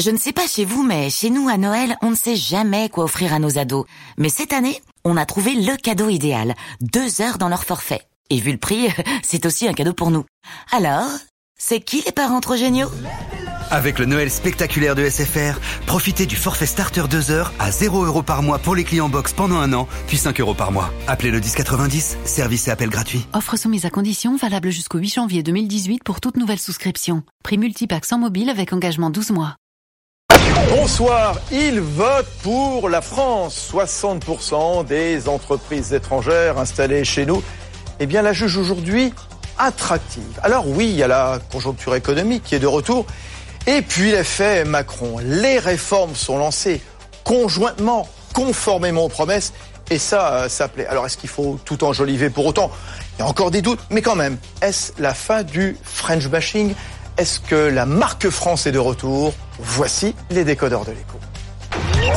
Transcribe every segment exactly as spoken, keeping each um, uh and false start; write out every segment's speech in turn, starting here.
Je ne sais pas chez vous, mais chez nous, à Noël, on ne sait jamais quoi offrir à nos ados. Mais cette année, on a trouvé le cadeau idéal. Deux heures dans leur forfait. Et vu le prix, c'est aussi un cadeau pour nous. Alors, c'est qui les parents trop géniaux ? Avec le Noël spectaculaire de S F R, profitez du forfait starter deux heures à zéro euros par mois pour les clients box pendant un an, puis cinq euros par mois. Appelez le dix quatre-vingt-dix, service et appel gratuit. Offre soumise à condition, valable jusqu'au huit janvier deux mille dix-huit pour toute nouvelle souscription. Prix multipack sans mobile avec engagement douze mois. Bonsoir, ils votent pour la France. soixante pour cent des entreprises étrangères installées chez nous, eh bien la jugent aujourd'hui attractive. Alors oui, il y a la conjoncture économique qui est de retour. Et puis l'effet Macron. Les réformes sont lancées conjointement, conformément aux promesses. Et ça, ça plaît. Alors est-ce qu'il faut tout enjoliver pour autant ? Il y a encore des doutes, mais quand même, est-ce la fin du French bashing ? Est-ce que la marque France est de retour ? Voici les décodeurs de l'écho.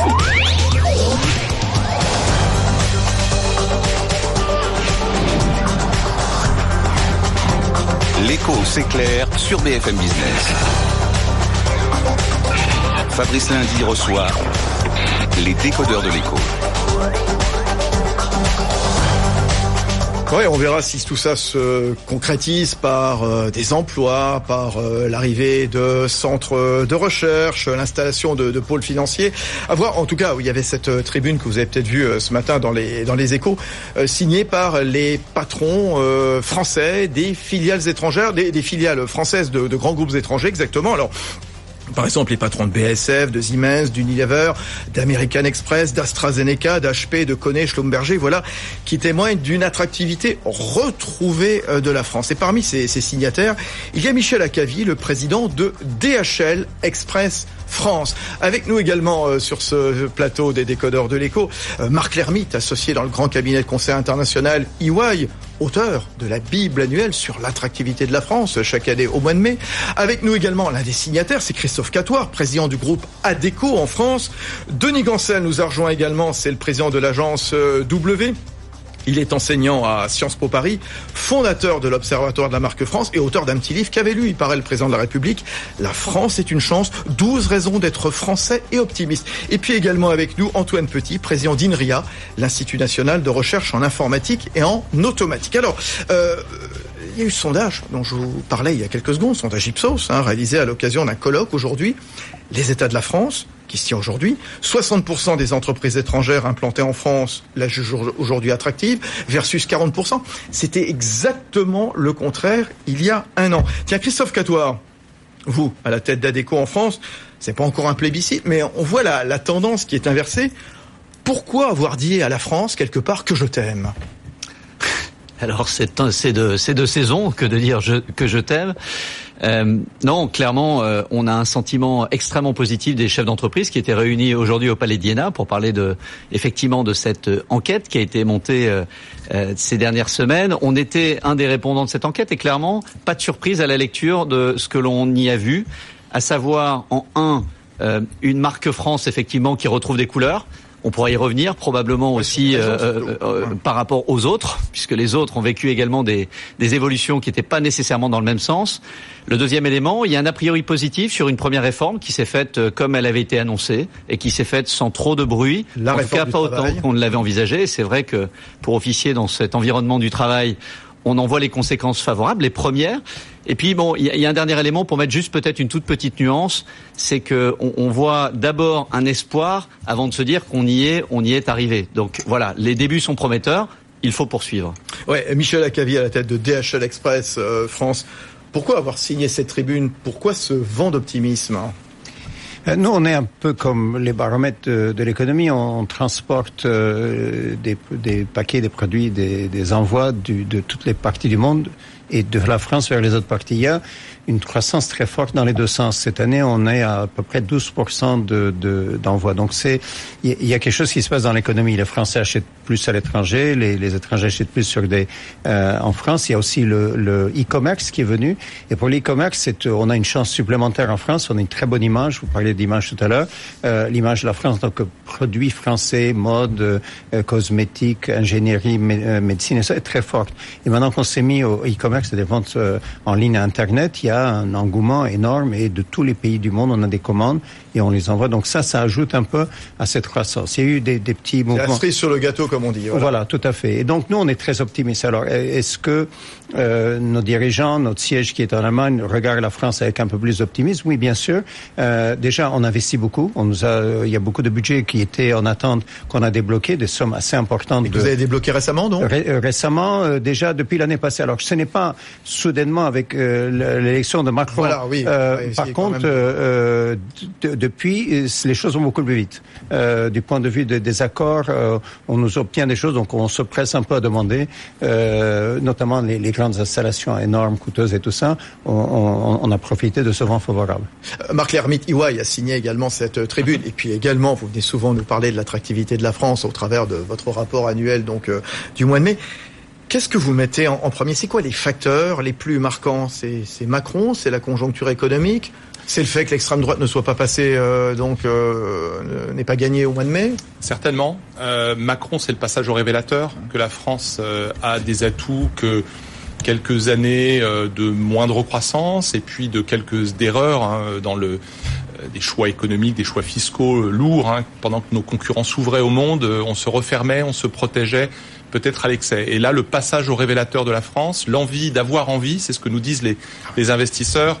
L'écho s'éclaire sur B F M Business. Fabrice Lundi reçoit les décodeurs de l'écho. Oui, on verra si tout ça se concrétise par euh, des emplois, par euh, l'arrivée de centres de recherche, l'installation de, de pôles financiers. À voir, en tout cas, où il y avait cette euh, tribune que vous avez peut-être vue euh, ce matin dans les dans les Échos, euh, signée par les patrons euh, français des filiales étrangères, des, des filiales françaises de, de grands groupes étrangers, exactement. Alors, par exemple, les patrons de B A S F, de Siemens, d'Unilever, d'American Express, d'AstraZeneca, d'H P, de Kone, Schlumberger, voilà, qui témoignent d'une attractivité retrouvée de la France. Et parmi ces, ces signataires, il y a Michel Accavi, le président de D H L Express France. Avec nous également euh, sur ce plateau des décodeurs de l'écho, euh, Marc Lermite, associé dans le grand cabinet de conseil international E Y, auteur de la Bible annuelle sur l'attractivité de la France chaque année au mois de mai. Avec nous également l'un des signataires, c'est Christophe Catoire, président du groupe Adecco en France. Denis Gancel nous a rejoint également, c'est le président de l'agence euh, W. Il est enseignant à Sciences Po Paris, fondateur de l'Observatoire de la marque France et auteur d'un petit livre qu'avait lu, il paraît, le président de la République. La France est une chance, douze raisons d'être français et optimiste. Et puis également avec nous, Antoine Petit, président d'INRIA, l'Institut national de recherche en informatique et en automatique. Alors, euh, il y a eu ce sondage dont je vous parlais il y a quelques secondes, sondage Ipsos, hein, réalisé à l'occasion d'un colloque aujourd'hui. Les États de la France, qui se tient aujourd'hui, soixante pour cent des entreprises étrangères implantées en France la jugent aujourd'hui attractive, versus quarante pour cent. C'était exactement le contraire il y a un an. Tiens, Christophe Catoire, vous, à la tête d'Adecco en France, c'est pas encore un plébiscite, mais on voit la, la tendance qui est inversée. Pourquoi avoir dit à la France, quelque part, que je t'aime ? Alors, c'est, c'est, de, c'est de saison que de dire je, que je t'aime. Euh, non, clairement, euh, on a un sentiment extrêmement positif des chefs d'entreprise qui étaient réunis aujourd'hui au Palais d'Iéna pour parler de, effectivement, de cette enquête qui a été montée euh, euh, ces dernières semaines. On était un des répondants de cette enquête et clairement, pas de surprise à la lecture de ce que l'on y a vu, à savoir en un, euh, une marque France effectivement qui retrouve des couleurs. On pourra y revenir probablement aussi euh, euh, euh, par rapport aux autres, puisque les autres ont vécu également des, des évolutions qui n'étaient pas nécessairement dans le même sens. Le deuxième élément, il y a un a priori positif sur une première réforme qui s'est faite euh, comme elle avait été annoncée et qui s'est faite sans trop de bruit, La en tout cas pas autant qu'on ne l'avait envisagé. Et c'est vrai que pour officier dans cet environnement du travail, on en voit les conséquences favorables, les premières. Et puis bon, il y, y a un dernier élément pour mettre juste peut-être une toute petite nuance, c'est que on, on voit d'abord un espoir avant de se dire qu'on y est, on y est arrivé. Donc voilà, les débuts sont prometteurs, il faut poursuivre. Ouais, Michel Accavi à la tête de D H L Express euh, France. Pourquoi avoir signé cette tribune ? Pourquoi ce vent d'optimisme ? Nous, on est un peu comme les baromètres de, de l'économie. On, on transporte euh, des, des paquets, des produits, des, des envois du, de toutes les parties du monde et de la France vers les autres parties. Il y a une croissance très forte dans les deux sens. Cette année, on est à, à peu près douze pour cent de, de, d'envois. Donc, c'est, il y a quelque chose qui se passe dans l'économie. Les Français achètent plus à l'étranger, les, les étrangers achètent plus sur des, euh, en France. Il y a aussi le, le e-commerce qui est venu. Et pour l'e-commerce, c'est, on a une chance supplémentaire en France. On a une très bonne image. Vous parliez d'image tout à l'heure. Euh, l'image de la France, donc, produits français, mode, euh, cosmétique, ingénierie, mé, euh, médecine, et ça est très forte. Et maintenant qu'on s'est mis au e-commerce, c'est des ventes euh, en ligne à Internet, il y a a un engouement énorme et de tous les pays du monde, on a des commandes et on les envoie. Donc ça, ça ajoute un peu à cette croissance. Il y a eu des, des petits mouvements. C'est la cerise sur le gâteau, comme on dit. Voilà. Voilà, tout à fait. Et donc, nous, on est très optimistes. Alors, est-ce que euh, nos dirigeants, notre siège qui est en Allemagne, regardent la France avec un peu plus d'optimisme? Oui, bien sûr. Euh, déjà, on investit beaucoup. On nous a, il y a beaucoup de budgets qui étaient en attente, qu'on a débloqués, des sommes assez importantes. Et que vous avez débloqué récemment, donc? Ré, récemment, euh, déjà depuis l'année passée. Alors, ce n'est pas soudainement avec euh, l'élection de Macron. Voilà, oui. Euh, oui par contre, même... euh, de, depuis, les choses vont beaucoup plus vite. Euh, du point de vue de, des accords, euh, on nous obtient des choses, donc on se presse un peu à demander, euh, notamment les, les grandes installations énormes, coûteuses et tout ça. On, on, on a profité de ce vent favorable. Euh, Marc Lermite, E Y a signé également cette tribune, et puis également, vous venez souvent nous parler de l'attractivité de la France au travers de votre rapport annuel donc euh, du mois de mai. Qu'est-ce que vous mettez en, en premier? C'est quoi les facteurs les plus marquants? C'est, c'est Macron, c'est la conjoncture économique, c'est le fait que l'extrême droite ne soit pas passée, euh, donc euh, n'ait pas gagné au mois de mai? Certainement. Euh, Macron, c'est le passage au révélateur, que la France euh, a des atouts que quelques années euh, de moindre croissance et puis de quelques erreurs hein, dans le euh, des choix économiques, des choix fiscaux euh, lourds. Hein, pendant que nos concurrents s'ouvraient au monde, euh, on se refermait, on se protégeait, peut-être à l'excès. Et là, le passage au révélateur de la France, l'envie d'avoir envie, c'est ce que nous disent les, les investisseurs,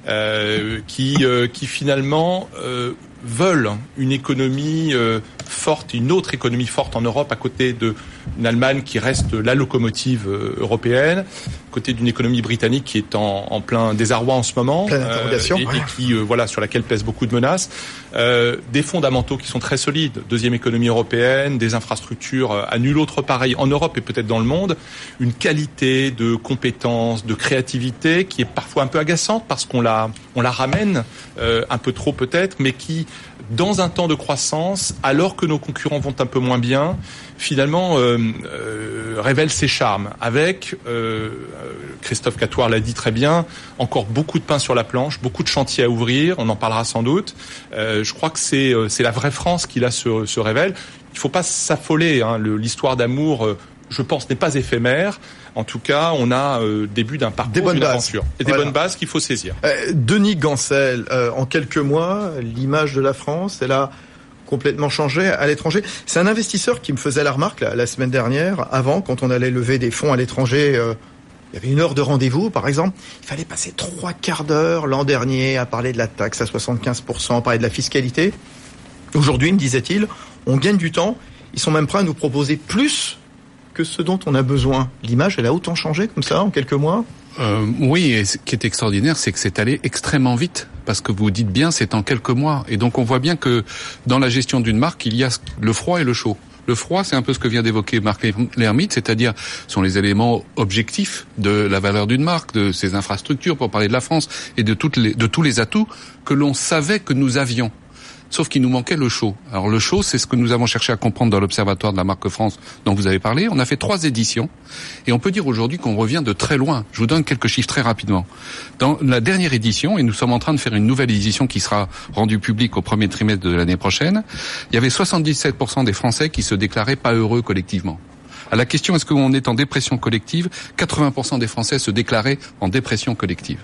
euh, qui, euh, qui finalement euh, veulent une économie euh, forte, une autre économie forte en Europe, à côté d'une Allemagne qui reste la locomotive euh, européenne, à côté d'une économie britannique qui est en, en plein désarroi en ce moment, euh, et, et qui, euh, voilà, sur laquelle pèsent beaucoup de menaces. Euh, des fondamentaux qui sont très solides, deuxième économie européenne, des infrastructures à nul autre pareil en Europe et peut-être dans le monde, une qualité de compétence, de créativité qui est parfois un peu agaçante parce qu'on la, on la ramène euh, un peu trop peut-être, mais qui, dans un temps de croissance, alors que nos concurrents vont un peu moins bien, finalement euh, euh, révèle ses charmes. Avec, euh, Christophe Catoir l'a dit très bien, encore beaucoup de pain sur la planche, beaucoup de chantiers à ouvrir, on en parlera sans doute. Euh, je crois que c'est, c'est la vraie France qui là se, se révèle. Il ne faut pas s'affoler, hein, le, l'histoire d'amour, euh, je pense, n'est pas éphémère. En tout cas, on a euh, début d'un parcours, d'une aventure. Et des voilà. bonnes bases qu'il faut saisir. Euh, Denis Gancel, euh, en quelques mois, l'image de la France, elle a complètement changé à l'étranger. C'est un investisseur qui me faisait la remarque la, la semaine dernière, avant, quand on allait lever des fonds à l'étranger, euh, il y avait une heure de rendez-vous, par exemple. Il fallait passer trois quarts d'heure l'an dernier à parler de la taxe à soixante-quinze pour cent, à parler de la fiscalité. Aujourd'hui, me disait-il, on gagne du temps. Ils sont même prêts à nous proposer plus que ce dont on a besoin. L'image, elle a autant changé comme ça en quelques mois? euh, Oui, et ce qui est extraordinaire, c'est que c'est allé extrêmement vite. Parce que vous dites bien, c'est en quelques mois. Et donc on voit bien que dans la gestion d'une marque, il y a le froid et le chaud. Le froid, c'est un peu ce que vient d'évoquer Marc Lermite, c'est-à-dire sont les éléments objectifs de la valeur d'une marque, de ses infrastructures, pour parler de la France, et de, toutes les, de tous les atouts que l'on savait que nous avions. Sauf qu'il nous manquait le chaud. Alors le chaud, c'est ce que nous avons cherché à comprendre dans l'Observatoire de la marque France dont vous avez parlé. On a fait trois éditions et on peut dire aujourd'hui qu'on revient de très loin. Je vous donne quelques chiffres très rapidement. Dans la dernière édition, et nous sommes en train de faire une nouvelle édition qui sera rendue publique au premier trimestre de l'année prochaine, il y avait soixante-dix-sept pour cent des Français qui se déclaraient pas heureux collectivement. À la question est-ce qu'on est en dépression collective, quatre-vingts pour cent des Français se déclaraient en dépression collective.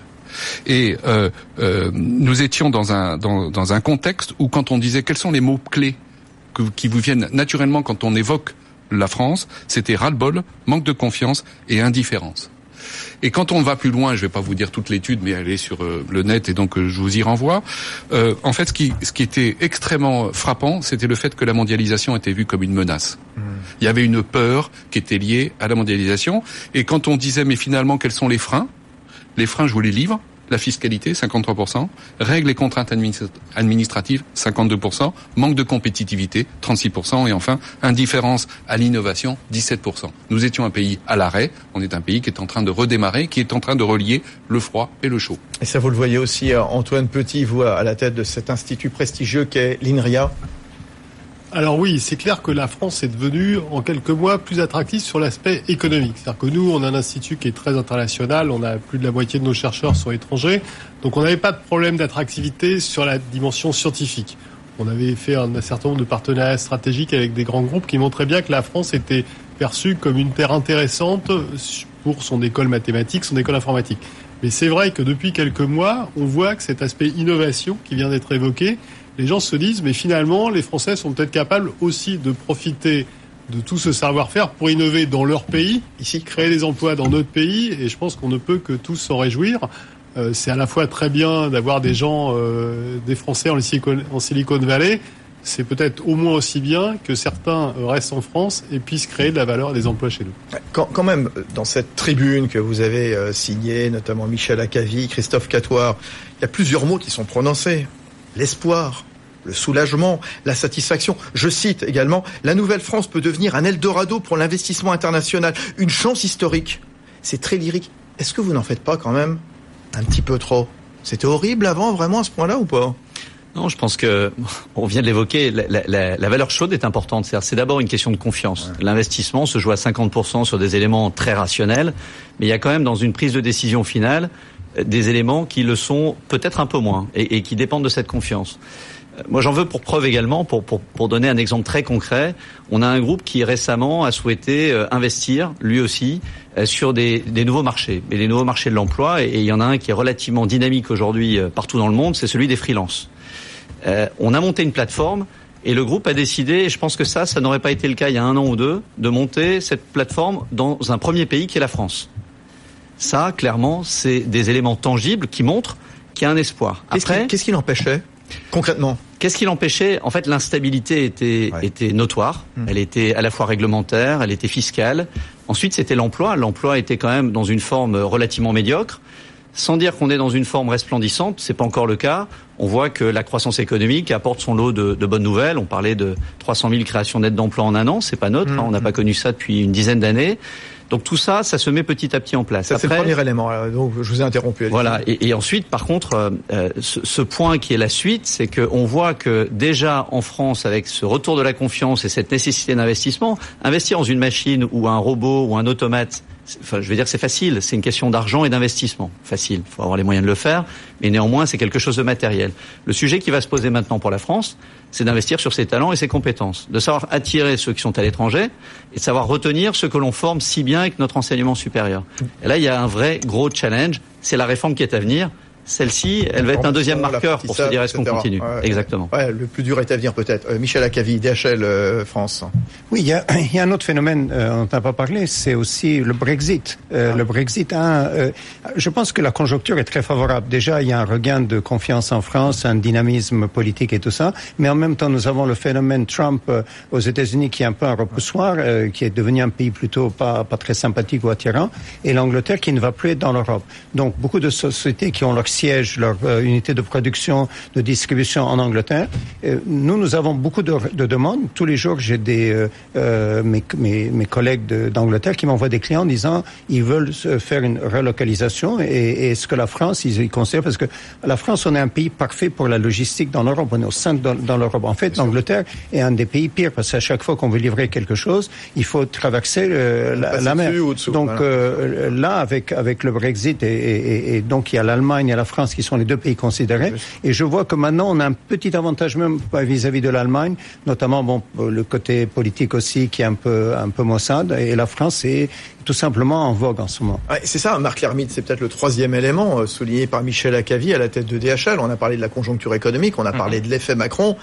Et euh, euh, nous étions dans un dans, dans un contexte où quand on disait quels sont les mots clés que, qui vous viennent naturellement quand on évoque la France, c'était ras-le-bol, manque de confiance et indifférence. Et quand on va plus loin, je vais pas vous dire toute l'étude, mais elle est sur euh, le net et donc euh, je vous y renvoie. Euh, en fait, ce qui ce qui était extrêmement frappant, c'était le fait que la mondialisation était vue comme une menace. Mmh. Il y avait une peur qui était liée à la mondialisation. Et quand on disait mais finalement quels sont les freins? Les freins, je vous les livre. La fiscalité, cinquante-trois pour cent. Règles et contraintes administratives, cinquante-deux pour cent. Manque de compétitivité, trente-six pour cent. Et enfin, indifférence à l'innovation, dix-sept pour cent. Nous étions un pays à l'arrêt. On est un pays qui est en train de redémarrer, qui est en train de relier le froid et le chaud. Et ça, vous le voyez aussi, Antoine Petit, vous, à la tête de cet institut prestigieux qu'est l'INRIA. Alors oui, c'est clair que la France est devenue, en quelques mois, plus attractive sur l'aspect économique. C'est-à-dire que nous, on a un institut qui est très international, on a plus de la moitié de nos chercheurs sont étrangers, donc on n'avait pas de problème d'attractivité sur la dimension scientifique. On avait fait un, un certain nombre de partenariats stratégiques avec des grands groupes qui montraient bien que la France était perçue comme une terre intéressante pour son école mathématique, son école informatique. Mais c'est vrai que depuis quelques mois, on voit que cet aspect innovation qui vient d'être évoqué, les gens se disent, mais finalement, les Français sont peut-être capables aussi de profiter de tout ce savoir-faire pour innover dans leur pays, ici créer des emplois dans notre pays, et je pense qu'on ne peut que tous s'en réjouir. Euh, c'est à la fois très bien d'avoir des gens, euh, des Français en Silicon, en Silicon Valley, c'est peut-être au moins aussi bien que certains restent en France et puissent créer de la valeur et des emplois chez nous. Quand, quand même, dans cette tribune que vous avez euh, signée, notamment Michel Acavie, Christophe Catoire, il y a plusieurs mots qui sont prononcés. L'espoir, le soulagement, la satisfaction. Je cite également, « La Nouvelle-France peut devenir un Eldorado pour l'investissement international, une chance historique. » C'est très lyrique. Est-ce que vous n'en faites pas quand même un petit peu trop? C'était horrible avant, vraiment, à ce point-là, ou pas? Non, je pense que, on vient de l'évoquer, la, la, la valeur chaude est importante. C'est-à-dire, c'est d'abord une question de confiance. Ouais. L'investissement se joue à cinquante pour cent sur des éléments très rationnels, mais il y a quand même dans une prise de décision finale des éléments qui le sont peut-être un peu moins et, et qui dépendent de cette confiance. Moi, j'en veux pour preuve également, pour, pour, pour donner un exemple très concret. On a un groupe qui récemment a souhaité euh, investir, lui aussi, euh, sur des, des nouveaux marchés, et les nouveaux marchés de l'emploi. Et, et il y en a un qui est relativement dynamique aujourd'hui euh, partout dans le monde, c'est celui des freelances. Euh, on a monté une plateforme et le groupe a décidé, et je pense que ça, ça n'aurait pas été le cas il y a un an ou deux, de monter cette plateforme dans un premier pays qui est la France. Ça, clairement, c'est des éléments tangibles qui montrent qu'il y a un espoir. Après, qu'est-ce qui, qu'est-ce qui l'empêchait concrètement? Qu'est-ce qui l'empêchait? En fait, l'instabilité était, ouais. était notoire. Mmh. Elle était à la fois réglementaire, elle était fiscale. Ensuite, c'était l'emploi. L'emploi était quand même dans une forme relativement médiocre. Sans dire qu'on est dans une forme resplendissante, c'est pas encore le cas. On voit que la croissance économique apporte son lot de, de bonnes nouvelles. On parlait de trois cent mille créations nettes d'emplois en un an. C'est pas neutre. Mmh. Hein, on n'a pas connu ça depuis une dizaine d'années. Donc tout ça, ça se met petit à petit en place. Ça, Après, c'est le premier élément. Donc je vous ai interrompu. Voilà. Et, et ensuite, par contre, euh, ce, ce point qui est la suite, c'est qu'on voit que déjà en France, avec ce retour de la confiance et cette nécessité d'investissement, investir dans une machine ou un robot ou un automate, enfin, je vais dire que c'est facile. C'est une question d'argent et d'investissement. Facile. Il faut avoir les moyens de le faire. Mais néanmoins, c'est quelque chose de matériel. Le sujet qui va se poser maintenant pour la France, c'est d'investir sur ses talents et ses compétences, de savoir attirer ceux qui sont à l'étranger et de savoir retenir ceux que l'on forme si bien avec notre enseignement supérieur. Et là, il y a un vrai gros challenge. C'est la réforme qui est à venir. Celle-ci, elle va être un deuxième marqueur pour se dire est-ce qu'on continue. Ouais, Exactement. Ouais, le plus dur est à venir peut-être. Euh, Michel Acavie, D H L euh, France. Oui, il y a, il y a un autre phénomène, euh, on n'a pas parlé, c'est aussi le Brexit. Euh, ah. Le Brexit, hein, euh, je pense que la conjoncture est très favorable. Déjà, il y a un regain de confiance en France, un dynamisme politique et tout ça. Mais en même temps, nous avons le phénomène Trump euh, aux États-Unis qui est un peu un repoussoir, euh, qui est devenu un pays plutôt pas, pas très sympathique ou attirant, et l'Angleterre qui ne va plus être dans l'Europe. Donc, beaucoup de sociétés qui ont leur siège, leur euh, unité de production, de distribution en Angleterre. Euh, nous, nous avons beaucoup de, de demandes. Tous les jours, j'ai des euh, euh, mes, mes, mes collègues de, d'Angleterre qui m'envoient des clients disant ils veulent faire une relocalisation et, et est-ce que la France, ils y considèrent, parce que la France, on est un pays parfait pour la logistique dans l'Europe. On est au centre dans, dans l'Europe. En fait, l'Angleterre est un des pays pires parce qu'à chaque fois qu'on veut livrer quelque chose, il faut traverser euh, la, la mer. Dessous, donc voilà. euh, là, avec avec le Brexit et, et, et donc il y a l'Allemagne et la France qui sont les deux pays considérés. Et je vois que maintenant, on a un petit avantage même vis-à-vis de l'Allemagne, notamment bon, le côté politique aussi qui est un peu, un peu maussade. Et la France est tout simplement en vogue en ce moment. Ouais, c'est ça, Marc Lermite, c'est peut-être le troisième élément euh, souligné par Michel Acavie à la tête de D H L. On a parlé de la conjoncture économique, on a parlé mmh. de l'effet Macron.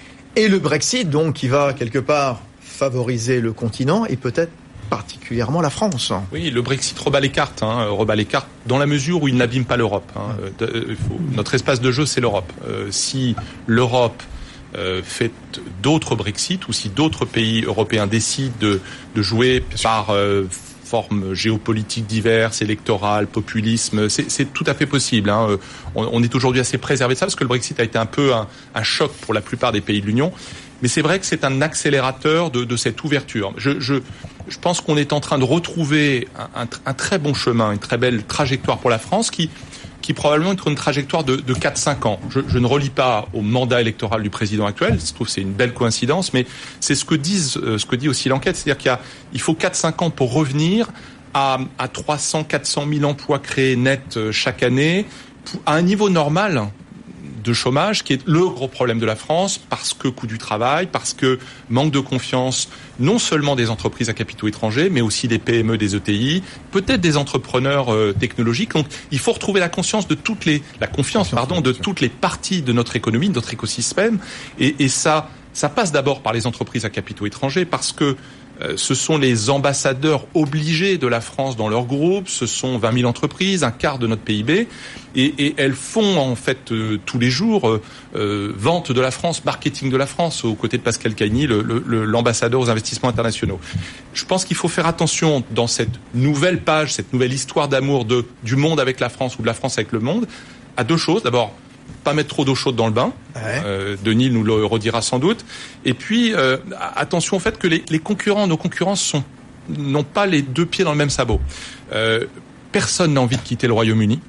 Et le Brexit, donc, qui va quelque part favoriser le continent et peut-être particulièrement la France. Oui, le Brexit rebat les cartes, hein, rebat les cartes dans la mesure où il n'abîme pas l'Europe. Hein. Mmh. Euh, il faut, notre espace de jeu, c'est l'Europe. Euh, si l'Europe euh, fait d'autres Brexit ou si d'autres pays européens décident de, de jouer par euh, formes géopolitiques diverses, électorales, populisme, c'est, c'est tout à fait possible. Hein. On, on est aujourd'hui assez préservé de ça parce que le Brexit a été un peu un, un choc pour la plupart des pays de l'Union. Mais c'est vrai que c'est un accélérateur de, de cette ouverture. Je, je, je pense qu'on est en train de retrouver un, un, un très bon chemin, une très belle trajectoire pour la France qui, qui probablement est une trajectoire de, de quatre à cinq ans. Je, je ne relie pas au mandat électoral du président actuel. Je trouve que c'est une belle coïncidence, mais c'est ce que disent, ce que dit aussi l'enquête. C'est-à-dire qu'il y a, il faut quatre à cinq ans pour revenir à, à trois cents à quatre cent mille emplois créés nets chaque année, à un niveau normal de chômage, qui est le gros problème de la France, parce que coût du travail, parce que manque de confiance, non seulement des entreprises à capitaux étrangers, mais aussi des P M E, des E T I, peut-être des entrepreneurs euh, technologiques. Donc, il faut retrouver la conscience de toutes les, la confiance, confiance pardon, de toutes les parties de notre économie, de notre écosystème. Et, et ça, ça passe d'abord par les entreprises à capitaux étrangers, parce que euh, ce sont les ambassadeurs obligés de la France dans leur groupe. Ce sont vingt mille entreprises, un quart de notre P I B, et, et elles font en fait euh, tous les jours euh, euh, vente de la France, marketing de la France, aux côtés de Pascal Cagny, le, le, l'ambassadeur aux investissements internationaux. Je pense qu'il faut faire attention dans cette nouvelle page, cette nouvelle histoire d'amour de du monde avec la France ou de la France avec le monde, à deux choses. D'abord, pas mettre trop d'eau chaude dans le bain. Ouais. Euh, Denis nous le redira sans doute. Et puis, euh, attention au fait que les, les concurrents, nos concurrents sont, n'ont pas les deux pieds dans le même sabot. Euh, personne n'a envie de quitter le Royaume-Uni.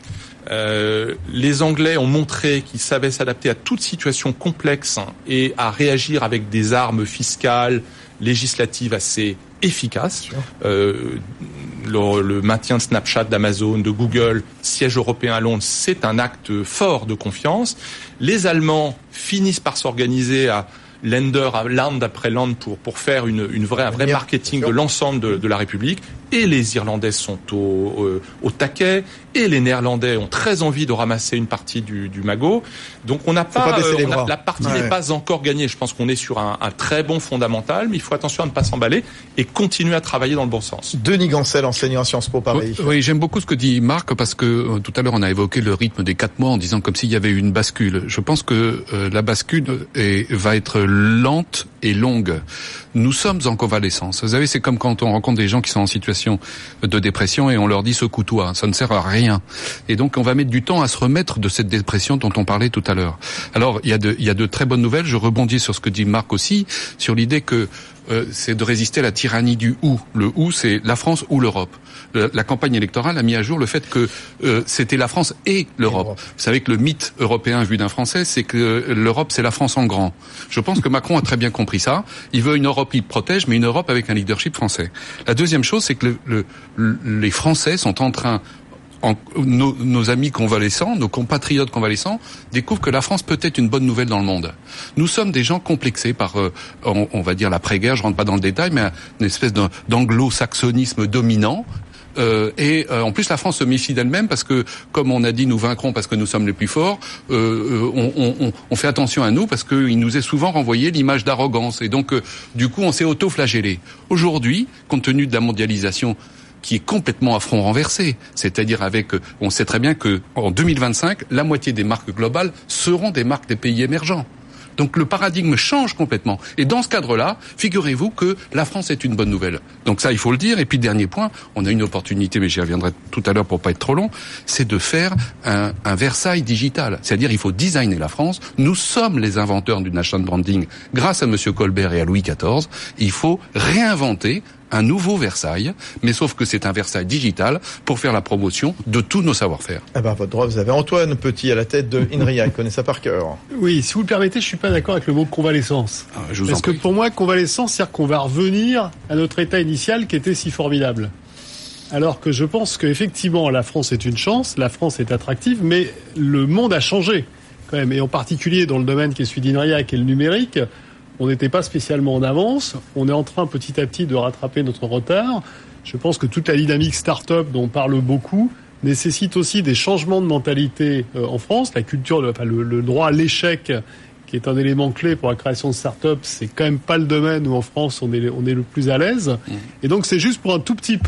Euh, les Anglais ont montré qu'ils savaient s'adapter à toute situation complexe et à réagir avec des armes fiscales, législatives assez efficaces. Euh, le, le maintien de Snapchat, d'Amazon, de Google, siège européen à Londres, c'est un acte fort de confiance. Les Allemands finissent par s'organiser à Länder, à land après land pour pour faire une une vraie un vrai marketing de l'ensemble de, de la République. Et les Irlandais sont au, au, au taquet, et les Néerlandais ont très envie de ramasser une partie du, du magot. Donc on n'a pas, pas euh, on a, la partie ouais. n'est pas encore gagnée. Je pense qu'on est sur un, un très bon fondamental, mais il faut attention à ne pas s'emballer et continuer à travailler dans le bon sens. Denis Gancel, enseignant à Sciences Po Paris. Oui, oui, j'aime beaucoup ce que dit Marc, parce que euh, tout à l'heure on a évoqué le rythme des quatre mois en disant comme s'il y avait une bascule. Je pense que euh, la bascule est, va être lente et longue. Nous sommes en convalescence. Vous savez, c'est comme quand on rencontre des gens qui sont en situation de dépression et on leur dit secoue-toi, ça ne sert à rien. Et donc on va mettre du temps à se remettre de cette dépression dont on parlait tout à l'heure. Alors il y a de, il y a de très bonnes nouvelles. Je rebondis sur ce que dit Marc aussi, sur l'idée que euh, c'est de résister à la tyrannie du ou. Le ou, c'est la France ou l'Europe. Le, la campagne électorale a mis à jour le fait que euh, c'était la France et l'Europe. Vous savez que le mythe européen vu d'un Français, c'est que l'Europe, c'est la France en grand. Je pense que Macron a très bien compris ça. Il veut une Europe qui protège, mais une Europe avec un leadership français. La deuxième chose, c'est que le, le, le, les Français sont en train... En, nos, nos amis convalescents, nos compatriotes convalescents, découvrent que la France peut être une bonne nouvelle dans le monde. Nous sommes des gens complexés par, euh, on, on va dire, l'après-guerre, je rentre pas dans le détail, mais une espèce d'anglo-saxonisme dominant. Euh, et euh, en plus la France se méfie d'elle-même parce que, comme on a dit, nous vaincrons parce que nous sommes les plus forts. Euh, on, on, on fait attention à nous parce qu'il nous est souvent renvoyé l'image d'arrogance. Et donc, euh, du coup, on s'est auto-flagellé. Aujourd'hui, compte tenu de la mondialisation qui est complètement à front renversé, c'est-à-dire avec, on sait très bien que en deux mille vingt-cinq, la moitié des marques globales seront des marques des pays émergents. Donc le paradigme change complètement. Et dans ce cadre-là, figurez-vous que la France est une bonne nouvelle. Donc ça, il faut le dire. Et puis dernier point, on a une opportunité, mais j'y reviendrai tout à l'heure pour pas être trop long, c'est de faire un, un Versailles digital. C'est-à-dire, il faut designer la France. Nous sommes les inventeurs du national branding grâce à Monsieur Colbert et à Louis quatorze. Il faut réinventer un nouveau Versailles, mais sauf que c'est un Versailles digital pour faire la promotion de tous nos savoir-faire. Eh ben, votre droit, vous avez Antoine Petit à la tête de INRIA, il connaît ça par cœur. Oui, si vous le permettez, je suis pas d'accord avec le mot convalescence. Ah, je vous Parce en que prie. pour moi, convalescence, c'est-à-dire qu'on va revenir à notre état initial qui était si formidable. Alors que je pense qu'effectivement, la France est une chance, la France est attractive, mais le monde a changé quand même, et en particulier dans le domaine qui est celui d'INRIA, qui est le numérique. On n'était pas spécialement en avance. On est en train petit à petit de rattraper notre retard. Je pense que toute la dynamique start-up dont on parle beaucoup nécessite aussi des changements de mentalité euh, en France. La culture, enfin, le, le droit à l'échec, qui est un élément clé pour la création de start-up, c'est quand même pas le domaine où en France on est, on est le plus à l'aise. Et donc c'est juste pour un tout petit peu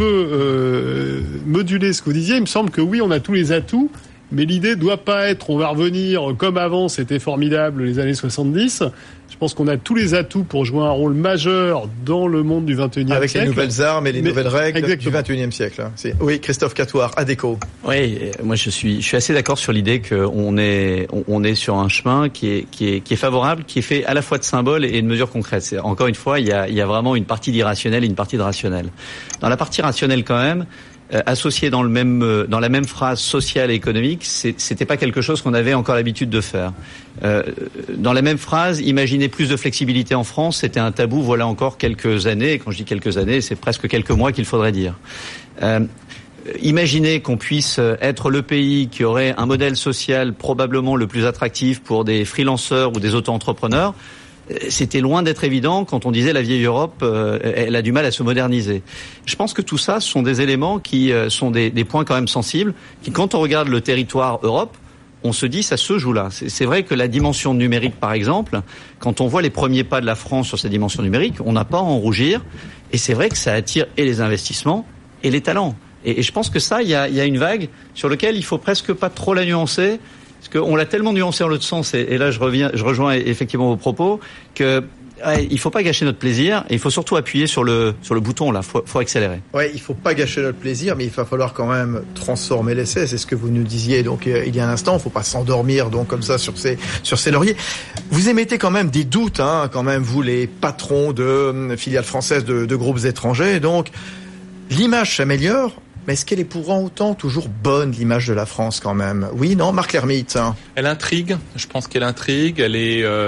euh, moduler ce que vous disiez. Il me semble que oui, on a tous les atouts. Mais l'idée doit pas être, on va revenir comme avant, c'était formidable les années soixante-dix. Je pense qu'on a tous les atouts pour jouer un rôle majeur dans le monde du vingt et unième Avec siècle. Avec les nouvelles armes et les Mais, nouvelles règles exactement. du vingt et unième siècle. C'est, oui, Christophe Catoire, Adéco. Oui, moi je suis, je suis assez d'accord sur l'idée qu'on est, on est sur un chemin qui est, qui est, qui est favorable, qui est fait à la fois de symboles et de mesures concrètes. C'est, encore une fois, il y a, il y a vraiment une partie d'irrationnel et une partie de rationnel. Dans la partie rationnelle quand même, Euh, associé dans le même euh, dans la même phrase sociale et économique, c'est, c'était pas quelque chose qu'on avait encore l'habitude de faire. Euh, dans la même phrase, imaginer plus de flexibilité en France, c'était un tabou. Voilà encore quelques années. Et quand je dis quelques années, c'est presque quelques mois qu'il faudrait dire. Euh, Imaginez qu'on puisse être le pays qui aurait un modèle social probablement le plus attractif pour des freelanceurs ou des auto-entrepreneurs. C'était loin d'être évident quand on disait la vieille Europe, euh, elle a du mal à se moderniser. Je pense que tout ça ce sont des éléments qui euh, sont des, des points quand même sensibles, qui quand on regarde le territoire Europe, on se dit ça se joue là. C'est, c'est vrai que la dimension numérique, par exemple, quand on voit les premiers pas de la France sur cette dimension numérique, on n'a pas à en rougir. Et c'est vrai que ça attire et les investissements et les talents. Et, et je pense que ça, il y a, y a une vague sur laquelle il faut presque pas trop la nuancer. Parce qu'on l'a tellement nuancé en l'autre sens, et, et là je reviens, je rejoins effectivement vos propos, que ouais, il faut pas gâcher notre plaisir, et il faut surtout appuyer sur le sur le bouton là, faut, faut accélérer. Ouais, il faut pas gâcher notre plaisir, mais il va falloir quand même transformer l'essai. C'est ce que vous nous disiez donc euh, il y a un instant. Il faut pas s'endormir donc comme ça sur ses sur ses lauriers. Vous émettez quand même des doutes, hein, quand même vous les patrons de euh, filiales françaises de, de groupes étrangers. Donc l'image s'améliore. Mais est-ce qu'elle est pour autant toujours bonne, l'image de la France, quand même? Oui, non, Marc Lermite. Elle intrigue, je pense qu'elle intrigue, elle est, euh,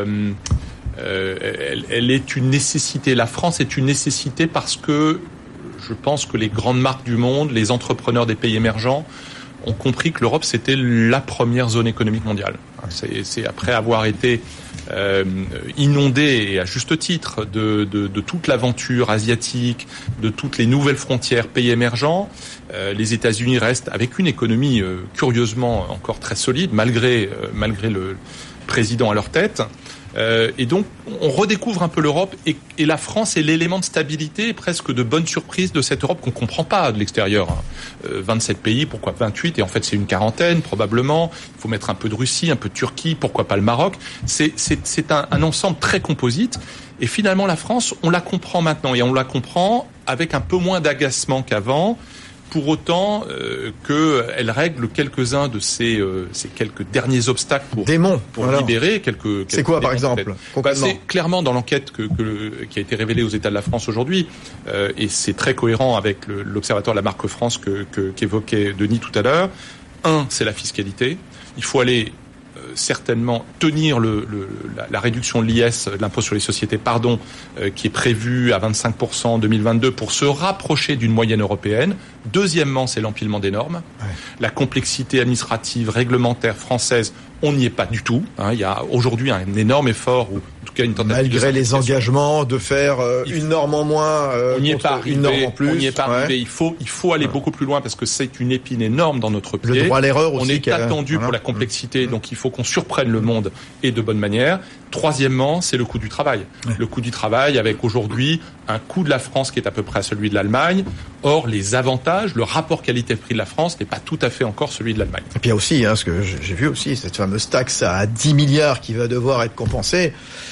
euh, elle, elle est une nécessité. La France est une nécessité parce que je pense que les grandes marques du monde, les entrepreneurs des pays émergents, ont compris que l'Europe, c'était la première zone économique mondiale. C'est, c'est après avoir été euh, inondé, et à juste titre, de, de, de toute l'aventure asiatique, de toutes les nouvelles frontières pays émergents, euh, les États-Unis restent avec une économie euh, curieusement encore très solide, malgré, euh, malgré le président à leur tête. Euh, et donc, on redécouvre un peu l'Europe, et, et la France est l'élément de stabilité, presque de bonne surprise de cette Europe qu'on comprend pas de l'extérieur. Euh, vingt-sept pays, pourquoi vingt-huit? Et en fait, c'est une quarantaine, probablement. Il faut mettre un peu de Russie, un peu de Turquie, pourquoi pas le Maroc? C'est, c'est, c'est un, un ensemble très composite. Et finalement, la France, on la comprend maintenant, et on la comprend avec un peu moins d'agacement qu'avant. Pour autant euh, qu'elle règle quelques-uns de ces, euh, ces quelques derniers obstacles pour, Démons, pour alors. libérer quelques, quelques C'est quoi, par démons, exemple, bah, c'est clairement dans l'enquête que, que, qui a été révélée aux États de la France aujourd'hui, euh, et c'est très cohérent avec le, l'Observatoire de la marque France que, que, qu'évoquait Denis tout à l'heure. Un, c'est la fiscalité. Il faut aller certainement tenir le, le, la, la réduction de l'I S, de l'impôt sur les sociétés, pardon, euh, qui est prévue à vingt-cinq pour cent en deux mille vingt-deux pour se rapprocher d'une moyenne européenne. Deuxièmement, c'est l'empilement des normes. Ouais. La complexité administrative, réglementaire française, on n'y est pas du tout. Hein. Il y a aujourd'hui un énorme effort, ou en tout cas une tentative. Malgré les engagements de faire euh, une faut... norme en moins, euh, on n'y est pas arrivé. Une norme en plus. On n'y est pas ouais. arrivé. Il faut, il faut aller ouais. beaucoup plus loin parce que c'est une épine énorme dans notre pied. Le droit à l'erreur aussi. On est attendu voilà. pour la complexité, mmh. donc il faut qu'on surprenne le monde et de bonne manière. Troisièmement, c'est le coût du travail. Ouais. Le coût du travail avec aujourd'hui un coût de la France qui est à peu près à celui de l'Allemagne. Or, les avantages, le rapport qualité-prix de la France n'est pas tout à fait encore celui de l'Allemagne. Et puis il y a aussi, hein, ce que j'ai vu aussi, cette fameuse taxe à dix milliards qui va devoir être compensée.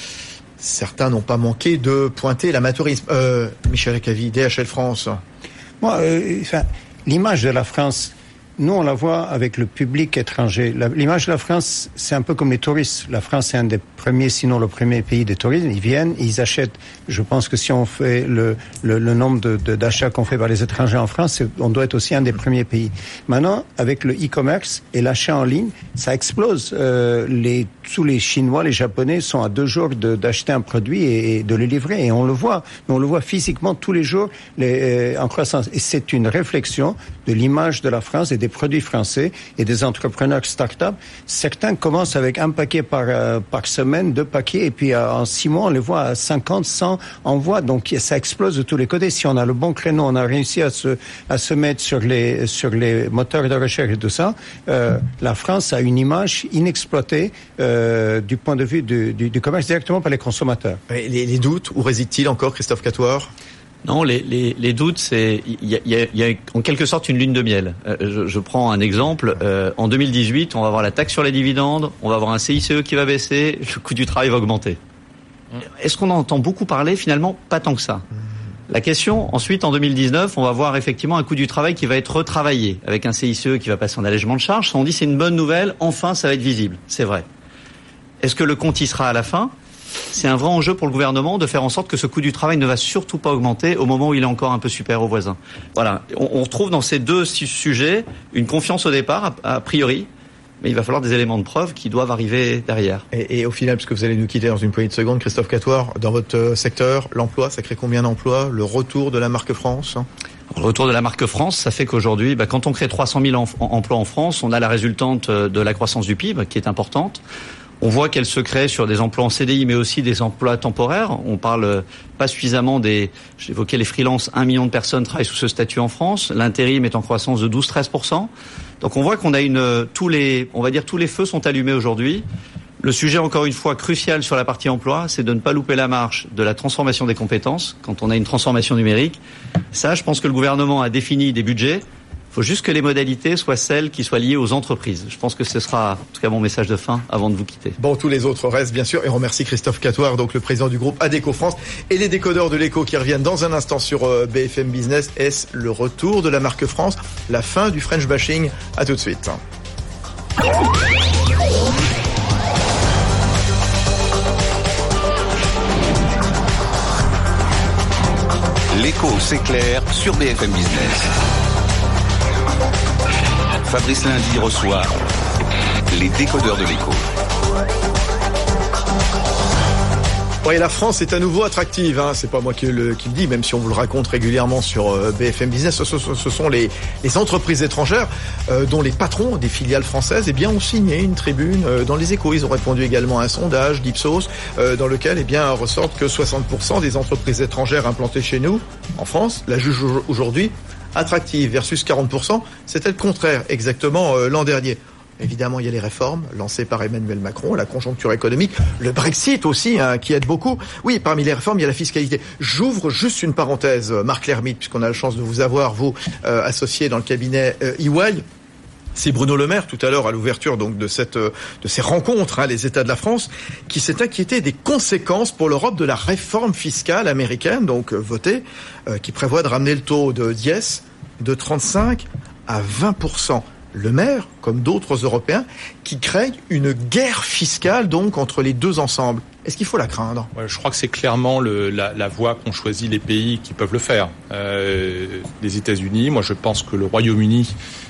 Certains n'ont pas manqué de pointer l'amateurisme. Euh, Michel Acavi, D H L France. Moi, euh, enfin, l'image de la France, nous, on la voit avec le public étranger. La, l'image de la France, c'est un peu comme les touristes. La France est un des premiers, sinon le premier pays des touristes. Ils viennent, ils achètent. Je pense que si on fait le, le, le nombre de, de, d'achats qu'on fait par les étrangers en France, on doit être aussi un des premiers pays. Maintenant, avec le e-commerce et l'achat en ligne, ça explose. Euh, les, tous les Chinois, les Japonais sont à deux jours de, d'acheter un produit et, et de le livrer. Et on le voit. On le voit physiquement tous les jours les, euh, en croissance. Et c'est une réflexion de l'image de la France et des produits français et des entrepreneurs start-up. Certains commencent avec un paquet par, euh, par semaine, deux paquets, et puis euh, en six mois, on les voit à cinquante, cent envois. Donc ça explose de tous les côtés. Si on a le bon créneau, on a réussi à se, à se mettre sur les, sur les moteurs de recherche et tout ça. Euh, la France a une image inexploitée euh, du point de vue du, du, du commerce directement par les consommateurs. Les, les doutes, où résident-ils encore, Christophe Catoire? Non, les, les, les doutes, c'est il y a, y, a, y a en quelque sorte une lune de miel. Euh, je, je prends un exemple. Euh, en deux mille dix-huit, on va avoir la taxe sur les dividendes, on va avoir un C I C E qui va baisser, le coût du travail va augmenter. Est-ce qu'on en entend beaucoup parler? Finalement, pas tant que ça. La question, ensuite, en deux mille dix-neuf, on va voir effectivement un coût du travail qui va être retravaillé, avec un C I C E qui va passer en allègement de charges. On dit c'est une bonne nouvelle, enfin ça va être visible. C'est vrai. Est-ce que le compte y sera à la fin? C'est un vrai enjeu pour le gouvernement de faire en sorte que ce coût du travail ne va surtout pas augmenter au moment où il est encore un peu supérieur aux voisins. Voilà. On, on retrouve dans ces deux sujets une confiance au départ, a, a priori, mais il va falloir des éléments de preuve qui doivent arriver derrière. Et, et au final, parce que vous allez nous quitter dans une poignée de secondes, Christophe Catoire, dans votre secteur, l'emploi, ça crée combien d'emplois? Le retour de la marque France? Le retour de la marque France, ça fait qu'aujourd'hui, bah, quand on crée trois cent mille em- emplois en France, on a la résultante de la croissance du P I B qui est importante. On voit qu'elle se crée sur des emplois en C D I, mais aussi des emplois temporaires. On parle pas suffisamment des, j'évoquais les freelances, un million de personnes travaillent sous ce statut en France. L'intérim est en croissance de douze à treize pour cent. Donc on voit qu'on a une, tous les, on va dire tous les feux sont allumés aujourd'hui. Le sujet, encore une fois, crucial sur la partie emploi, c'est de ne pas louper la marche de la transformation des compétences quand on a une transformation numérique. Ça, je pense que le gouvernement a défini des budgets. Il faut juste que les modalités soient celles qui soient liées aux entreprises. Je pense que ce sera, en tout cas, mon message de fin avant de vous quitter. Bon, tous les autres restent, bien sûr. Et on remercie Christophe Catoire, donc le président du groupe Adecco France, et les décodeurs de l'écho qui reviennent dans un instant sur B F M Business. Est-ce le retour de la marque France? La fin du French bashing? À tout de suite. L'écho s'éclaire sur B F M Business. Fabrice Lundi reçoit les décodeurs de l'écho. Oui, la France est à nouveau attractive, hein. C'est pas moi qui le, qui le dis, même si on vous le raconte régulièrement sur euh, B F M Business. Ce, ce, ce sont les, les entreprises étrangères euh, dont les patrons des filiales françaises eh bien, ont signé une tribune euh, dans les Échos. Ils ont répondu également à un sondage d'Ipsos euh, dans lequel eh bien, ressortent que soixante pour cent des entreprises étrangères implantées chez nous, en France, la jugent aujourd'hui attractive versus quarante pour cent. C'était le contraire exactement euh, l'an dernier. Évidemment, il y a les réformes lancées par Emmanuel Macron, la conjoncture économique, le Brexit aussi, hein, qui aide beaucoup. Oui, parmi les réformes, il y a la fiscalité. J'ouvre juste une parenthèse, Marc Lermite, puisqu'on a la chance de vous avoir, vous, euh, associé dans le cabinet euh, E Y. C'est Bruno Le Maire, tout à l'heure, à l'ouverture donc de cette de ces rencontres, hein, les États de la France, qui s'est inquiété des conséquences pour l'Europe de la réforme fiscale américaine, donc euh, votée, euh, qui prévoit de ramener le taux de D I E S de trente-cinq à vingt pour cent. Le Maire, comme d'autres Européens, qui craignent une guerre fiscale donc entre les deux ensembles. Est-ce qu'il faut la craindre? Ouais, je crois que c'est clairement le, la, la voie qu'ont choisi les pays qui peuvent le faire. Euh, les États-Unis, moi je pense que le Royaume-Uni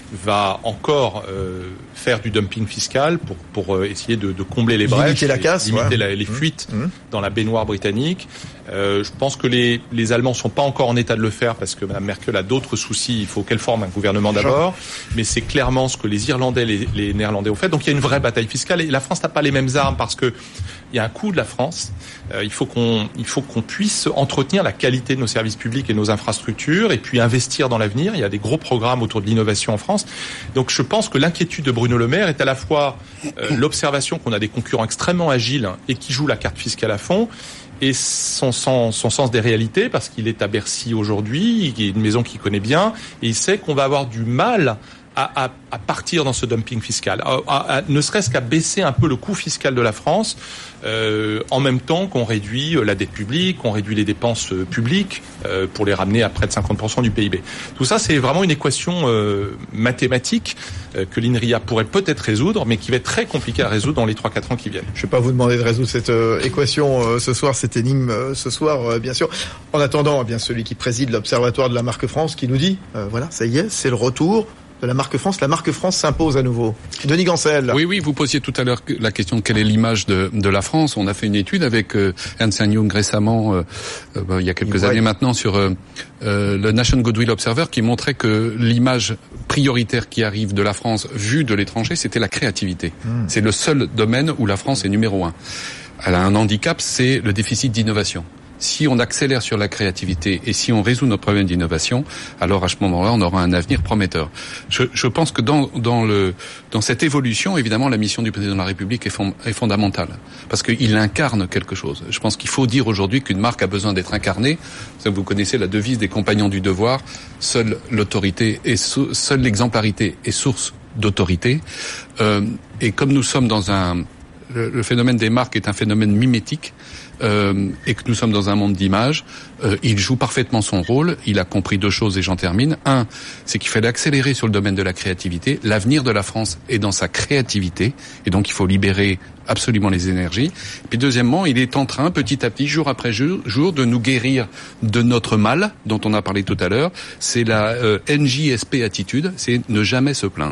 va encore euh, faire du dumping fiscal pour, pour euh, essayer de, de combler les brèches, limiter la casse, limiter ouais. la, les fuites mmh. dans la baignoire britannique. Euh, je pense que les, les Allemands sont pas encore en état de le faire parce que Mme Merkel a d'autres soucis. Il faut qu'elle forme un gouvernement d'abord. Mais c'est clairement ce que les Irlandais, les, les Néerlandais ont fait. Donc il y a une vraie bataille fiscale et la France n'a pas les mêmes armes parce que il y a un coût de la France. Euh, il faut qu'on, il faut qu'on puisse entretenir la qualité de nos services publics et de nos infrastructures et puis investir dans l'avenir. Il y a des gros programmes autour de l'innovation en France. Donc je pense que l'inquiétude de Bruno Le Maire est à la fois euh, l'observation qu'on a des concurrents extrêmement agiles et qui jouent la carte fiscale à fond, et son, son, son sens des réalités, parce qu'il est à Bercy aujourd'hui, il est une maison qu'il connaît bien, et il sait qu'on va avoir du mal à, à, à partir dans ce dumping fiscal, à, à, à, ne serait-ce qu'à baisser un peu le coût fiscal de la France, euh, en même temps qu'on réduit la dette publique, qu'on réduit les dépenses publiques euh, pour les ramener à près de cinquante pour cent du P I B. Tout ça, c'est vraiment une équation euh, mathématique euh, que l'INRIA pourrait peut-être résoudre, mais qui va être très compliquée à résoudre dans les trois quatre ans qui viennent. Je ne vais pas vous demander de résoudre cette euh, équation euh, ce soir, cette énigme euh, ce soir, euh, bien sûr. En attendant, eh bien celui qui préside l'Observatoire de la marque France qui nous dit, euh, voilà, ça y est, c'est le retour de la marque France. La marque France s'impose à nouveau. Denis Gancel. Oui, oui, vous posiez tout à l'heure la question de quelle est l'image de, de la France. On a fait une étude avec euh, Ernst and Young récemment, euh, euh, il y a quelques années maintenant, sur euh, euh, le Nation Goodwill Observer, qui montrait que l'image prioritaire qui arrive de la France vue de l'étranger, c'était la créativité. Mmh. C'est le seul domaine où la France est numéro un. Elle a un handicap, c'est le déficit d'innovation. Si on accélère sur la créativité et si on résout nos problèmes d'innovation, alors à ce moment-là, on aura un avenir prometteur. Je, je pense que dans, dans, le, dans cette évolution, évidemment, la mission du président de la République est, fond, est fondamentale, parce qu'il incarne quelque chose. Je pense qu'il faut dire aujourd'hui qu'une marque a besoin d'être incarnée. Vous connaissez la devise des compagnons du devoir, seule l'autorité et seule l'exemplarité est source d'autorité. Euh, et comme nous sommes dans un... Le, le phénomène des marques est un phénomène mimétique, Euh, et que nous sommes dans un monde d'images, euh, il joue parfaitement son rôle. Il a compris deux choses et j'en termine. Un, c'est qu'il fallait accélérer sur le domaine de la créativité. L'avenir de la France est dans sa créativité et donc il faut libérer absolument les énergies. Et puis deuxièmement, il est en train, petit à petit, jour après jour, jour de nous guérir de notre mal, dont on a parlé tout à l'heure. C'est la euh, N J S P attitude, c'est ne jamais se plaindre.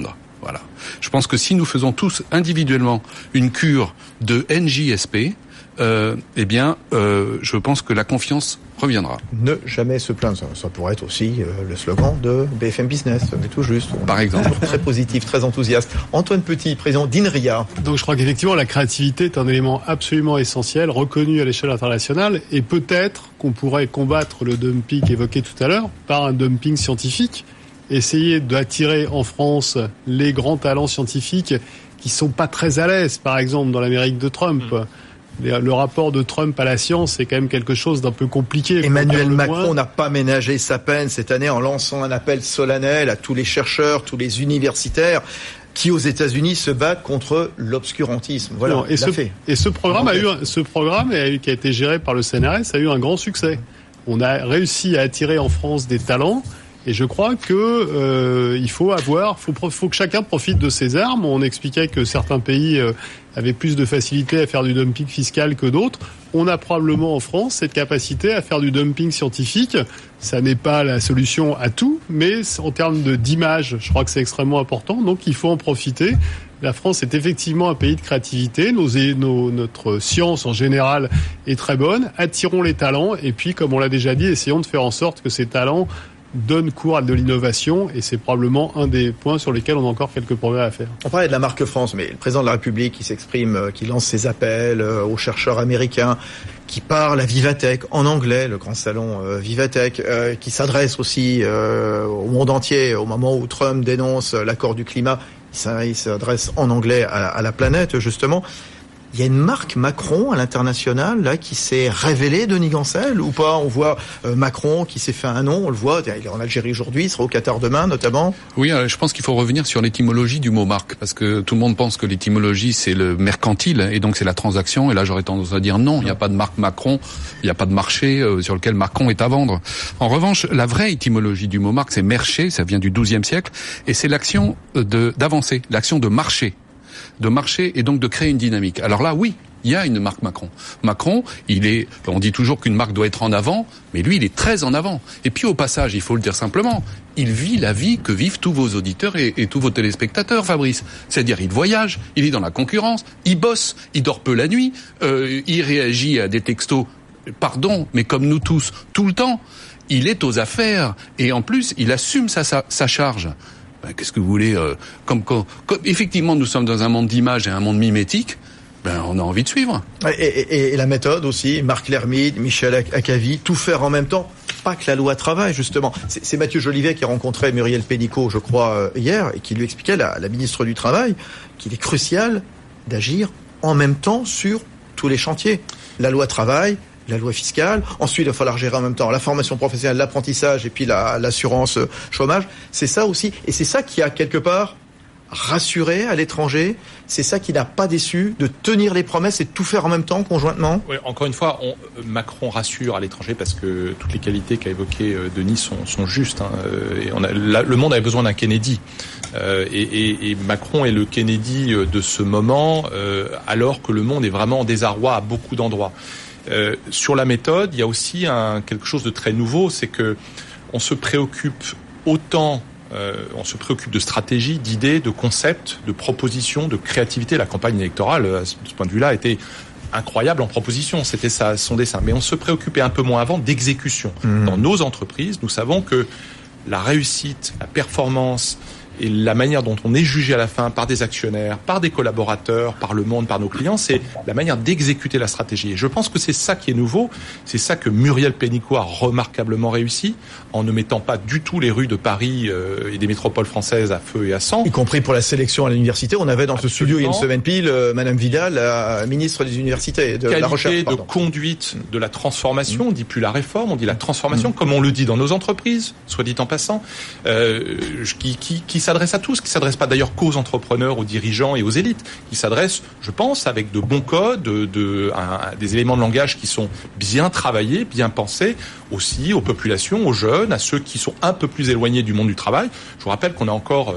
Voilà. Je pense que si nous faisons tous individuellement une cure de N J S P, euh, eh bien, euh, je pense que la confiance reviendra. Ne jamais se plaindre, ça, ça pourrait être aussi euh, le slogan de B F M Business, mais tout juste. Par exemple. Très positif, très enthousiaste. Antoine Petit, président d'INRIA. Donc je crois qu'effectivement la créativité est un élément absolument essentiel, reconnu à l'échelle internationale, et peut-être qu'on pourrait combattre le dumping évoqué tout à l'heure par un dumping scientifique, essayer d'attirer en France les grands talents scientifiques qui sont pas très à l'aise, par exemple dans l'Amérique de Trump. Mmh. Le rapport de Trump à la science, c'est quand même quelque chose d'un peu compliqué. Emmanuel Macron n'a pas ménagé sa peine cette année en lançant un appel solennel à tous les chercheurs, tous les universitaires qui, aux États-Unis, se battent contre l'obscurantisme. Voilà, non, et, ce, fait. et ce programme a eu, ce programme qui a été géré par le C N R S a eu un grand succès. On a réussi à attirer en France des talents. Et je crois que euh, il faut avoir, faut, faut que chacun profite de ses armes. On expliquait que certains pays euh, avaient plus de facilité à faire du dumping fiscal que d'autres. On a probablement en France cette capacité à faire du dumping scientifique. Ça n'est pas la solution à tout, mais en termes de d'image, je crois que c'est extrêmement important. Donc il faut en profiter. La France est effectivement un pays de créativité. Nos, nos, notre science en général est très bonne. Attirons les talents et puis, comme on l'a déjà dit, essayons de faire en sorte que ces talents donne cours à de l'innovation, et c'est probablement un des points sur lesquels on a encore quelques progrès à faire. On parlait de la marque France, mais le président de la République qui s'exprime, qui lance ses appels aux chercheurs américains, qui parle à Vivatech en anglais, le grand salon euh, Vivatech, euh, qui s'adresse aussi euh, au monde entier au moment où Trump dénonce l'accord du climat. Il s'adresse en anglais à, à la planète, justement. Il y a une marque Macron à l'international là qui s'est révélée, Denis Gancel, ou pas? On voit euh, Macron qui s'est fait un nom, on le voit, il est en Algérie aujourd'hui, il sera au Qatar demain notamment. Oui, euh, je pense qu'il faut revenir sur l'étymologie du mot marque, parce que tout le monde pense que l'étymologie c'est le mercantile, et donc c'est la transaction, et là j'aurais tendance à dire non, il n'y a pas de marque Macron, il n'y a pas de marché euh, sur lequel Macron est à vendre. En revanche, la vraie étymologie du mot marque, c'est mercher, ça vient du douzième siècle, et c'est l'action de d'avancer, l'action de marcher. de marcher et donc de créer une dynamique. Alors là, oui, il y a une marque Macron. Macron, il est, on dit toujours qu'une marque doit être en avant, mais lui, il est très en avant. Et puis au passage, il faut le dire simplement, il vit la vie que vivent tous vos auditeurs et, et tous vos téléspectateurs, Fabrice. C'est-à-dire, il voyage, il est dans la concurrence, il bosse, il dort peu la nuit, euh, il réagit à des textos, pardon, mais comme nous tous, tout le temps. Il est aux affaires et en plus, il assume sa, sa, sa charge. Ben, qu'est-ce que vous voulez euh, comme, comme, comme effectivement nous sommes dans un monde d'image et un monde mimétique, ben on a envie de suivre. Et, et, et la méthode aussi, Marc Lermide, Michel Acavie, tout faire en même temps, pas que la loi travail justement. C'est, c'est Mathieu Jolivet qui a rencontré Muriel Pénicaud, je crois, hier, et qui lui expliquait, la, la ministre du Travail, qu'il est crucial d'agir en même temps sur tous les chantiers. La loi travail, la loi fiscale, ensuite il va falloir gérer en même temps la formation professionnelle, l'apprentissage et puis la, l'assurance chômage. C'est ça aussi, et c'est ça qui a quelque part rassuré à l'étranger, c'est ça qui n'a pas déçu, de tenir les promesses et de tout faire en même temps, conjointement. Oui, encore une fois, on, Macron rassure à l'étranger parce que toutes les qualités qu'a évoquées euh, Denis sont, sont justes. Hein, et on a, la, le monde avait besoin d'un Kennedy. Euh, et, et, et Macron est le Kennedy de ce moment, euh, alors que le monde est vraiment en désarroi à beaucoup d'endroits. Euh, sur la méthode, il y a aussi un, quelque chose de très nouveau, c'est que on se préoccupe autant, euh, on se préoccupe de stratégie, d'idées, de concepts, de propositions, de créativité. La campagne électorale, de ce point de vue-là, a été incroyable en proposition. C'était ça, son dessin. Mais on se préoccupait un peu moins avant d'exécution. Mmh. Dans nos entreprises, nous savons que la réussite, la performance et la manière dont on est jugé à la fin par des actionnaires, par des collaborateurs, par le monde, par nos clients, c'est la manière d'exécuter la stratégie. Et je pense que c'est ça qui est nouveau, c'est ça que Muriel Pénicaud a remarquablement réussi, en ne mettant pas du tout les rues de Paris euh, et des métropoles françaises à feu et à sang. Y compris pour la sélection à l'université, on avait dans Absolument. ce studio il y a une semaine pile, euh, Madame Vidal, la ministre des universités, de Qualité la recherche. Qualité de conduite de la transformation, mmh. on dit plus la réforme, on dit la transformation, mmh. comme on le dit dans nos entreprises, soit dit en passant, euh, qui, qui, qui s'adresse à tous, qui s'adresse pas d'ailleurs qu'aux entrepreneurs, aux dirigeants et aux élites, qui s'adresse, je pense, avec de bons codes, de, de un, des éléments de langage qui sont bien travaillés, bien pensés, aussi aux populations, aux jeunes, à ceux qui sont un peu plus éloignés du monde du travail. Je vous rappelle qu'on a encore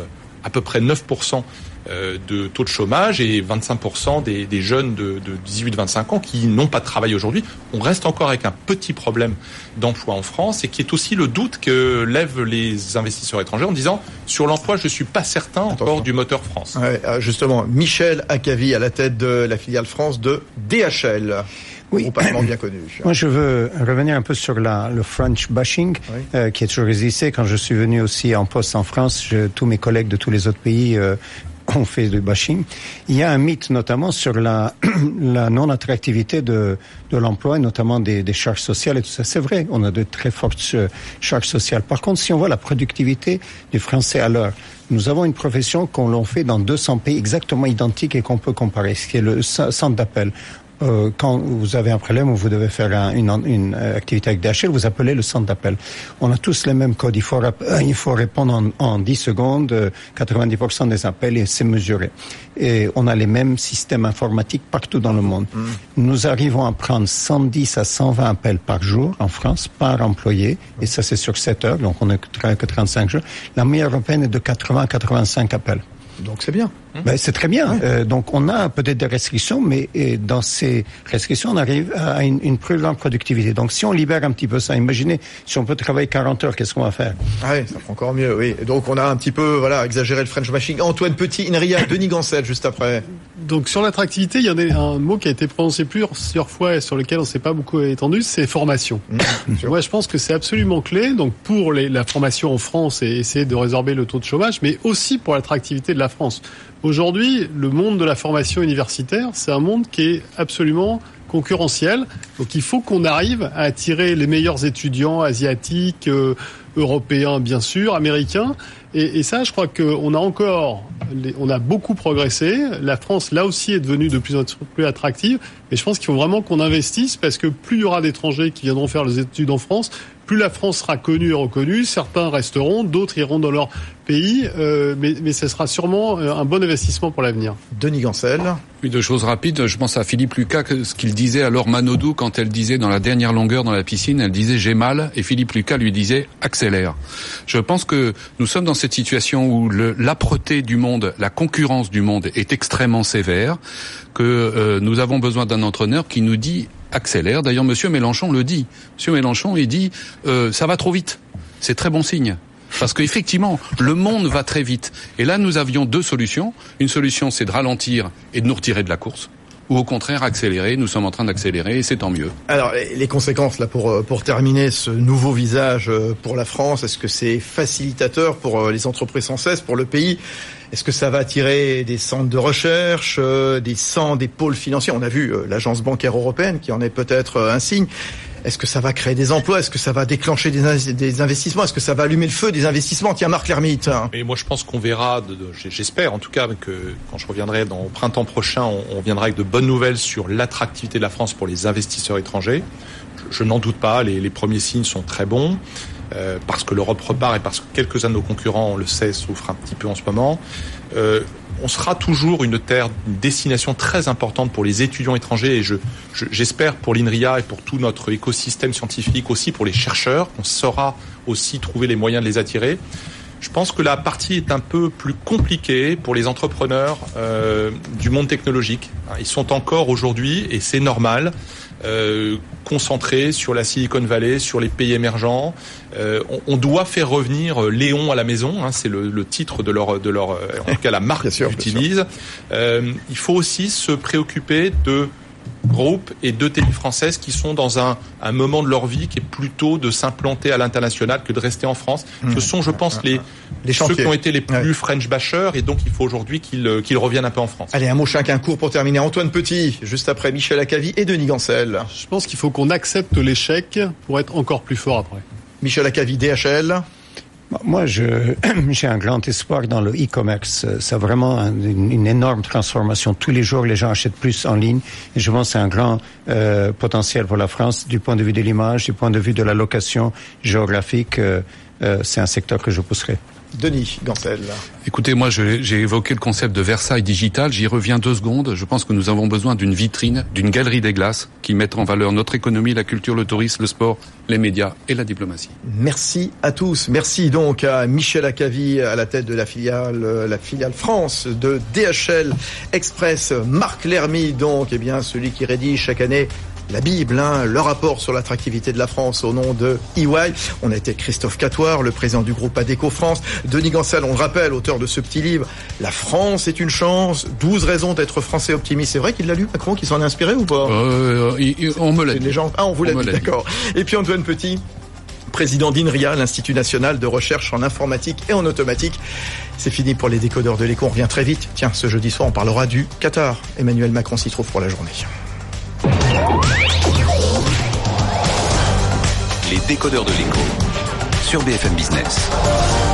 à peu près neuf pour cent de taux de chômage et vingt-cinq pour cent des, des jeunes de, de dix-huit à vingt-cinq ans qui n'ont pas de travail aujourd'hui. On reste encore avec un petit problème d'emploi en France et qui est aussi le doute que lèvent les investisseurs étrangers en disant sur l'emploi, je suis pas certain encore Attention. du moteur France. Ouais, justement, Michel Acavi à la tête de la filiale France de D H L. Oui. Bien connu. Moi, je veux revenir un peu sur la, le French bashing, oui. euh, qui est toujours existé. Quand je suis venu aussi en poste en France, je, tous mes collègues de tous les autres pays euh, ont fait du bashing. Il y a un mythe, notamment, sur la, la non-attractivité de, de l'emploi, notamment des, des charges sociales et tout ça. C'est vrai, on a de très fortes charges sociales. Par contre, si on voit la productivité des Français à l'heure, nous avons une profession qu'on l'a fait dans deux cents pays exactement identiques et qu'on peut comparer, ce qui est le centre d'appel. Euh, quand vous avez un problème où vous devez faire un, une, une activité avec D H L, vous appelez le centre d'appel. On a tous les mêmes codes. Il faut, il faut répondre en, en dix secondes, quatre-vingt-dix pour cent des appels, et c'est mesuré. Et on a les mêmes systèmes informatiques partout dans le monde. Mmh. Nous arrivons à prendre cent dix à cent vingt appels par jour en France, par employé, et ça c'est sur sept heures, donc on n'a que trente-cinq jours. La moyenne européenne est de quatre-vingts à quatre-vingt-cinq appels. Donc c'est bien. Ben, c'est très bien. Ouais. Euh, donc on a peut-être des restrictions, mais et dans ces restrictions, on arrive à une, une plus grande productivité. Donc si on libère un petit peu ça, imaginez si on peut travailler quarante heures, qu'est-ce qu'on va faire? Ah oui, ça fera encore mieux, oui. Donc on a un petit peu voilà exagéré le French bashing. Antoine Petit, Inria, Denis Gancel, juste après. Donc sur l'attractivité, il y en a un mot qui a été prononcé plusieurs fois et sur lequel on ne s'est pas beaucoup étendu, c'est formation. Mmh, Moi je pense que c'est absolument clé, donc pour les, la formation en France et essayer de résorber le taux de chômage, mais aussi pour l'attractivité de la France. Aujourd'hui, le monde de la formation universitaire, c'est un monde qui est absolument concurrentiel. Donc il faut qu'on arrive à attirer les meilleurs étudiants asiatiques, euh, européens bien sûr, américains. Et, et ça, je crois qu'on a encore, on a beaucoup progressé. La France, là aussi, est devenue de plus en plus attractive. Mais je pense qu'il faut vraiment qu'on investisse parce que plus il y aura d'étrangers qui viendront faire les études en France, plus la France sera connue et reconnue. Certains resteront, d'autres iront dans leur pays. Euh, mais, mais ce sera sûrement un bon investissement pour l'avenir. Denis Gancel. Oui, deux choses rapides. Je pense à Philippe Lucas, ce qu'il disait à Laure Manodou quand elle disait dans la dernière longueur dans la piscine, elle disait j'ai mal, et Philippe Lucas lui disait accélère. Je pense que nous sommes dans cette situation où le, l'âpreté du monde, la concurrence du monde est extrêmement sévère, que euh, nous avons besoin d'un entraîneur qui nous dit accélère. D'ailleurs, Monsieur Mélenchon le dit. Monsieur Mélenchon, il dit euh, ça va trop vite. C'est très bon signe. Parce qu'effectivement, le monde va très vite. Et là, nous avions deux solutions. Une solution, c'est de ralentir et de nous retirer de la course. Ou au contraire, accélérer. Nous sommes en train d'accélérer et c'est tant mieux. Alors, les conséquences, là, pour, pour terminer, ce nouveau visage pour la France, est-ce que c'est facilitateur pour les entreprises françaises, pour le pays? Est-ce que ça va attirer des centres de recherche, des centres, des pôles financiers? On a vu l'Agence bancaire européenne qui en est peut-être un signe. Est-ce que ça va créer des emplois? Est-ce que ça va déclencher des, des investissements? Est-ce que ça va allumer le feu des investissements? Tiens, Marc Lermite. Et moi, je pense qu'on verra, de, de, j'espère en tout cas, que quand je reviendrai dans, au printemps prochain, on, on viendra avec de bonnes nouvelles sur l'attractivité de la France pour les investisseurs étrangers. Je, je n'en doute pas, les, les premiers signes sont très bons. Euh, parce que l'Europe repart et parce que quelques-uns de nos concurrents, on le sait, souffrent un petit peu en ce moment. Euh, on sera toujours une terre, une destination très importante pour les étudiants étrangers et je, je, j'espère pour l'INRIA et pour tout notre écosystème scientifique, aussi pour les chercheurs, on saura aussi trouver les moyens de les attirer. Je pense que la partie est un peu plus compliquée pour les entrepreneurs euh, du monde technologique. Ils sont encore aujourd'hui, et c'est normal, Euh, concentrés sur la Silicon Valley, sur les pays émergents. Euh, on, on doit faire revenir Léon à la maison, hein, c'est le, le titre de leur, de leur, en tout cas la marque qu'ils utilisent. Euh, il faut aussi se préoccuper de groupes et de télé françaises qui sont dans un, un moment de leur vie qui est plutôt de s'implanter à l'international que de rester en France. Mmh. Ce sont, je pense, les, les ceux qui ont été les plus ouais. French bashers et donc il faut aujourd'hui qu'ils, qu'ils reviennent un peu en France. Allez, un mot chacun court pour terminer. Antoine Petit, juste après Michel Acavi et Denis Gancel. Je pense qu'il faut qu'on accepte l'échec pour être encore plus fort après. Michel Acavi, D H L. Moi, je, j'ai un grand espoir dans le e-commerce. C'est vraiment une, une énorme transformation. Tous les jours, les gens achètent plus en ligne. Et je pense que c'est un grand euh, potentiel pour la France du point de vue de l'image, du point de vue de la location géographique. Euh, euh, c'est un secteur que je pousserai. Denis Gancel. Écoutez, moi je, j'ai évoqué le concept de Versailles digital, j'y reviens deux secondes. Je pense que nous avons besoin d'une vitrine, d'une galerie des glaces qui mettra en valeur notre économie, la culture, le tourisme, le sport, les médias et la diplomatie. Merci à tous. Merci donc à Michel Accavi à la tête de la filiale, la filiale France de D H L Express. Marc Lermy donc, eh bien celui qui rédige chaque année la Bible, hein, le rapport sur l'attractivité de la France au nom de E Y. On a été Christophe Catoire, le président du groupe Adecco France. Denis Gancel, on le rappelle, auteur de ce petit livre, La France est une chance, douze raisons d'être français optimiste. C'est vrai qu'il l'a lu, Macron, qu'il s'en est inspiré ou pas? euh, On me l'a dit. Légende. Ah, on vous l'a dit, d'accord. Et puis Antoine Petit, président d'INRIA, l'Institut National de Recherche en Informatique et en Automatique. C'est fini pour les décodeurs de l'écho, on revient très vite. Tiens, ce jeudi soir, on parlera du Qatar. Emmanuel Macron s'y trouve pour la journée. Les décodeurs de l'écho sur B F M Business.